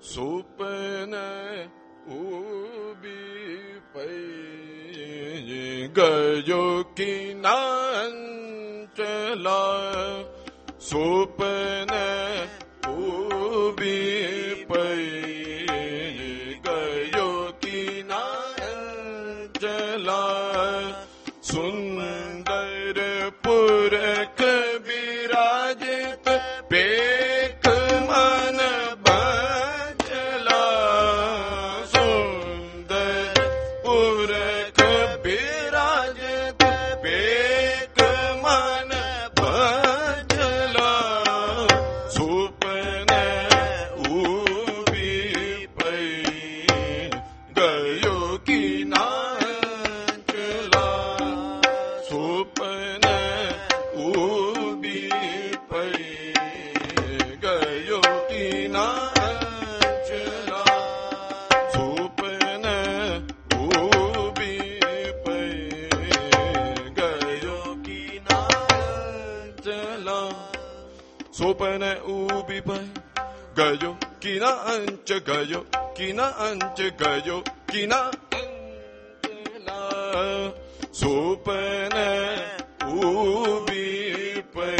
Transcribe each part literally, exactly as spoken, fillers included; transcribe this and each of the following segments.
सुपन उबी पै गयो कि नांचला सुपन उबी पै गयो कि नांचला सुंदर पुरख विराजित पेख मन बचला सुंदर पुरख विराजित पेख मन बचला सुपन उबी पै गयो कि नांचला सुपन उबी पै गयो कि नांचला सुपन उबी पै गयो कि नांचला सुपन उबी पै गयो कि नांच गयो कि नांच गयो कि नांचला सुपन उबी पै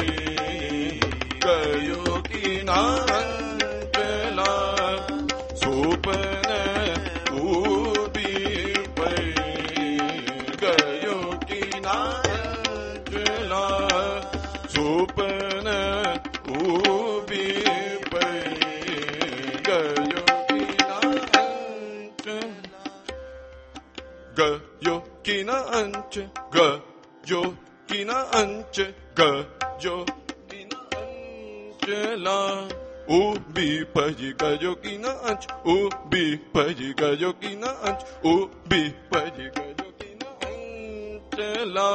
गयो कि नांचला सुपन उबी पै गयो कि नांचला सुपन उबी पै गयो कि नांचला गयो कि नांच गयो कि नांच गयो कि नांचला उबी पै गयो कि नांच उबी पै गयो कि नांच उबी पै गयो कि नांचला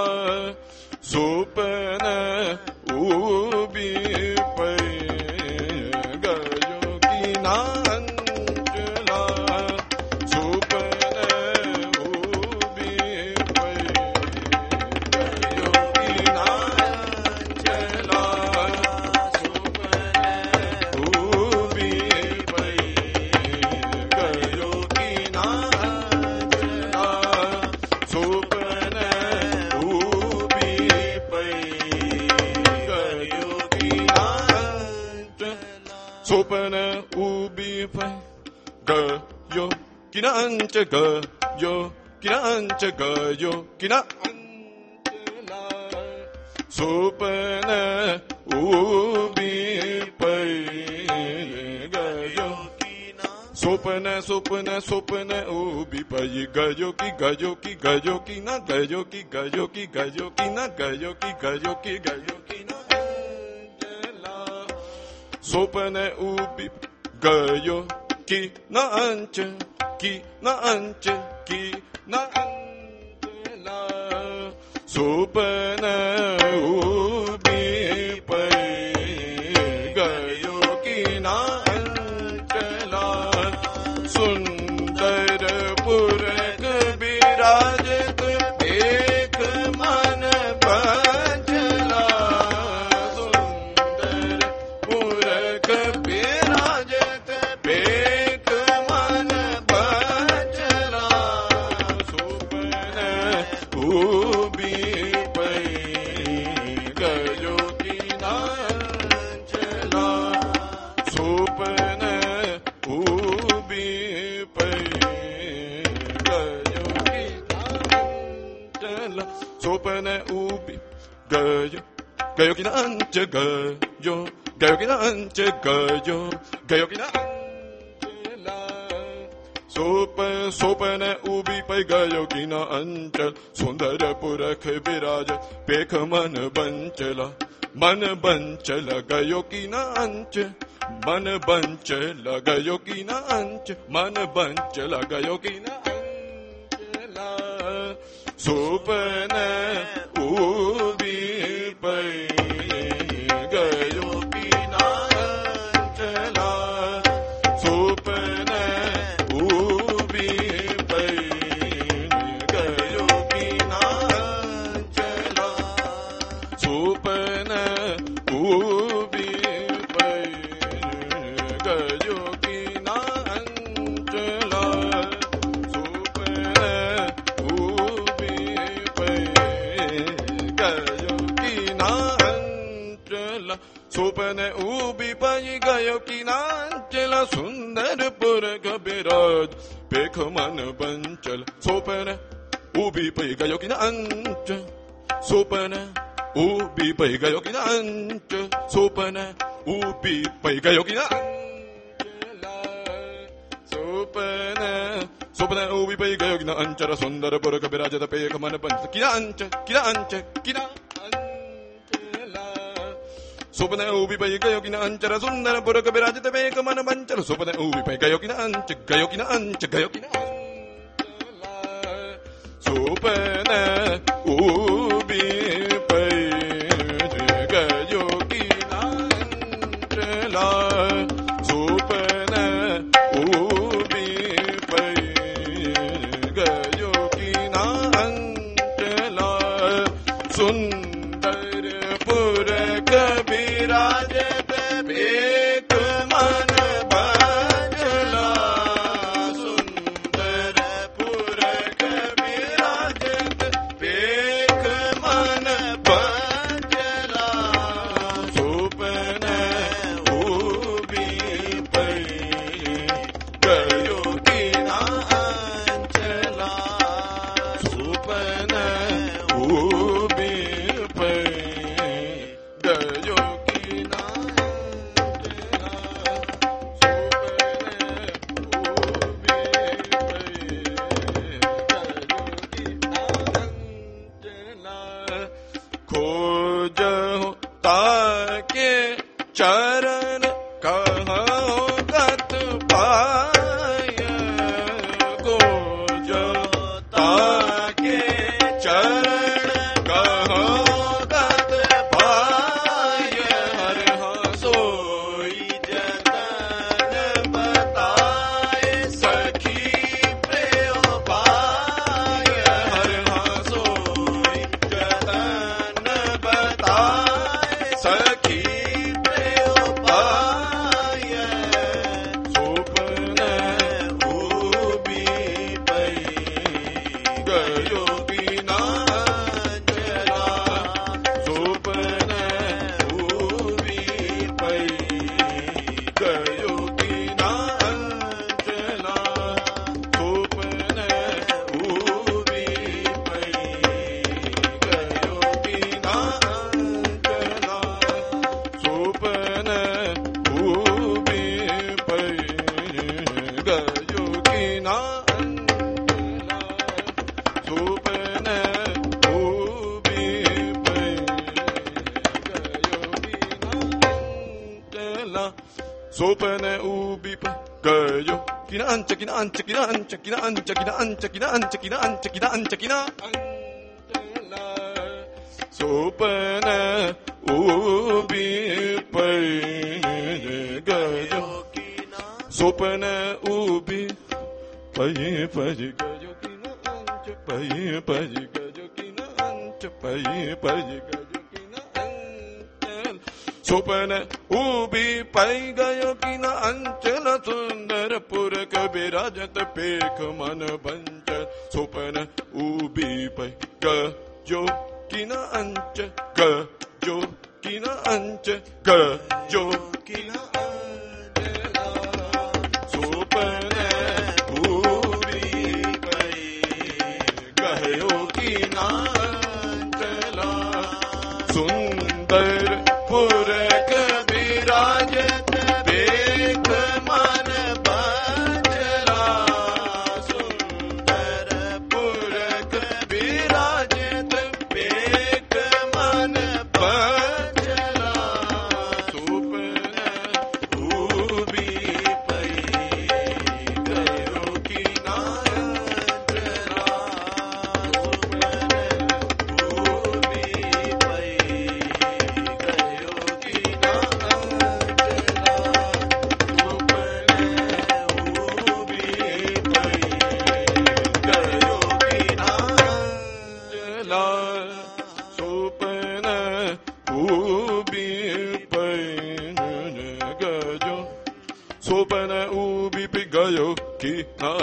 सुपन उबी पै गयो कि नांचला सुपन उबी पै गयो कि नांचला सुपन उबी पै गयो कि नांचला सुपन उबी पै गयो कि नांचला सुपन उबी पै गयो कि नांच गयो कि नांच गयो कि नांचला सुपन उबी पै गयो कि सुपन सुपन सुपन उबी पै गयो कि गयो कि गयो कि ना गयो कि गयो कि गयो कि ना गयो कि गयो कि गयो कि नांचला सुपन उबी गयो कि नांच कि नांच कि नांचला सुपन उबी पै गयो कि नांचला सुंदर पुरख विराजित पेख मन बचला सुंदर पुरख विराजित पेख मन बचला सुपन उबी पै गयो कि नांचला सुपन उबी पै गयो कि नांचला सुपन उबी गयो गयो कि नांच गयो गयो कि नांच गयो गयो कि नांचला सोप सोपन उबी पै गयो कि नांचल सुंदर पुरख विराज पेख मन बंचला मन बंचल गयो कि नांच मन बंचल गयो कि नांच मन बंचल गयो कि नांचला सोपन उबी पै गयो कि नांचला सोपन उबी पै गयो कि नांचला सोपन उबी पै गयो कि नांचला अंचल सुंदर पुरख बिराज पेख मन बंचल सोपन उभी पै गयो कि अंच सोपन उभी पै गयो कि अंच सोपन उभी पै गयो कि सोपन सोपन उभी पै गयो कि अंचल सुंदर पुरख बिराज पेख मन बंचल कि अंच कि अंच कि सोपन उभी पै गयो कि अंचल सुंदर पुरख बिराज पेख मन बंचल सोपन उभी पै गयो कि अंच गयो कि अंच गयो कि सोपन उभी पै गयो कि अंचल सोपन उभी पै गयो कि अंचल सुंदर पुरख बिराजत पेख मन बंचला सुंदर पुरख बिराजत पेख मन बंचला सोपन उभी पै गयो कि अंचला सोपन उभी पै गयो कि खोजो ताके चरण कहो गत पाय खोजो ताके चरण कहो गत पाय हर सोई जतन बताए सखी प्रेम पाय हर सोई जतन बताए सखी प्रेम पाय सोपन उभी पै गयो कि अंचला सोपन उभी पै गयो कि अंचला सोपन उभी पै गयो कि अंचला सोपन उभी पै गयो कि अंचला सोपन उभी पै गयो कि अंचला सोपन उभी पै गयो कि अंच कि अंच कि अंच कि अंच कि अंच कि अंच कि अंच कि अंच कि अंचला सोपन उभी पै गयो सोपन उभी पै पै गयो कि अंच पै पै गयो कि अंच पै पै गयो कि अंचल सोपन उभी पै गयो कि अंचल सुंदर पुरख बिराजत पेख मन बंचल सोपन उभी पै गयो कि अंच गयो कि अंच गयो कि अंचला सोपन उभी पै गयो कि अंचला सुंदर पुरख बिराजत पेख मन बंचला सुंदर पुरख बिराजत पेख मन बंचला सोपन उभी पै गयो कि अंचला सोपन उभी पै गयो कि सोपन उभी पै गयो कि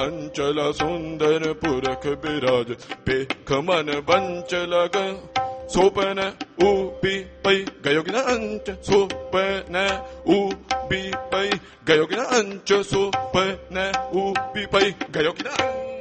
अंचला सुंदर पुरख बिराज पेख मन बंचल सोपन उबी पै गयो कि अंच सोपन उबी पै गयो कि अंच सोपन उबी पै गयो कि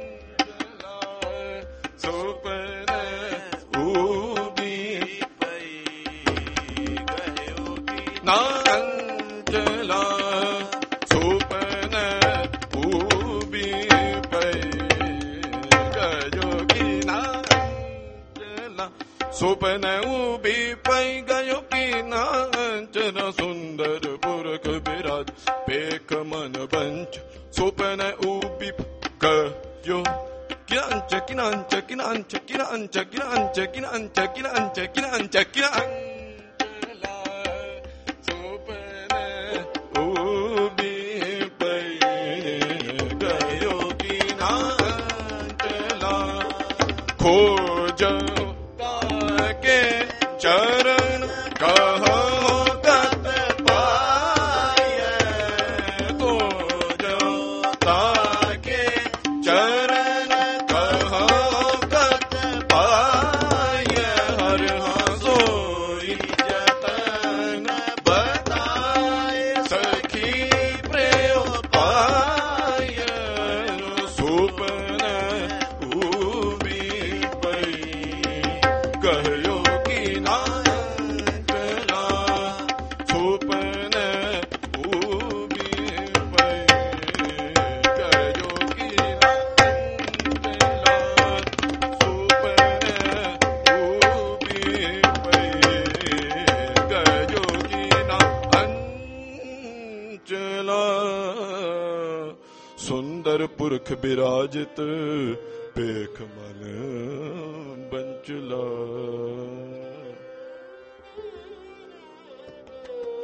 सोपन उबी पै गयो कि नांचला सोपन उबी पै गयो कि नांचला सोपन उबी पै गयो कि नांचला सुंदर पुरख विराज पेख मन बंच सोपन उबी गयो किनांच किनांच किनांच किनांच किनांच किनांच किनांच किनांच किनांचला सोपन उबी पै गयो कि नांचला खोज के चरण कहो कत पाए खोज ताके चरण कहो कत पाए हर सोई जतन बताए सखी प्रेम पाए सोपन उबी पै गयो कि नांचला सोपन उबी पै गयो कि नांचला सोपन उबी पै गयो कि नांचला सुंदर पुरख विराजित पेख मन बंचला।